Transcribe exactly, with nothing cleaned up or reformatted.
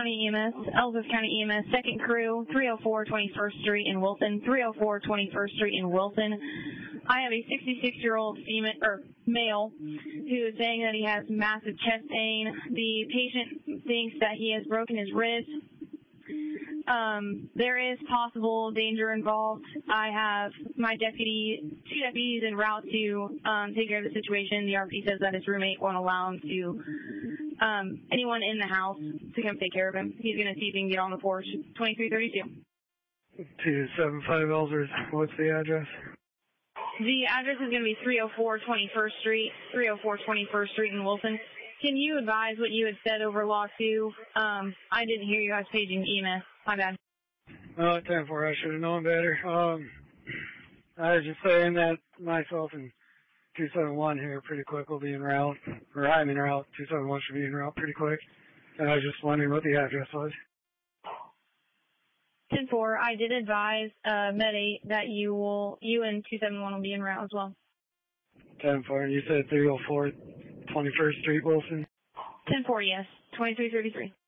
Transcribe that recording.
County E M S, Ellsworth County E M S, second crew, three oh four twenty-first Street in Wilson, three oh four twenty-first Street in Wilson. I have a sixty-six-year-old female or male who is saying that he has massive chest pain. The patient thinks that he has broken his wrist. Um, there is possible danger involved. I have my deputy, two deputies en route to um, take care of the situation. The R P says that his roommate won't allow him to, um, anyone in the house to come take care of him. He's going to see if he can get on the porch. twenty-three thirty-two. two seven five Ellsworth. What's the address? The address is going to be three oh four twenty-first Street, three oh four twenty-first Street in Wilson. Can you advise what you had said over log two? Um, I didn't hear you guys paging E M S. My bad. Oh, ten four, I should have known better. Um, I was just saying that myself and two seven one here pretty quick will be en route, or I'm en route. two seven one should be en route pretty quick. And I was just wondering what the address was. ten four, I did advise uh, Med eight that you will, you and two seven one will be en route as well. ten four, you said three oh four twenty-first Street, Wilson? ten four, yes. twenty-three thirty-three.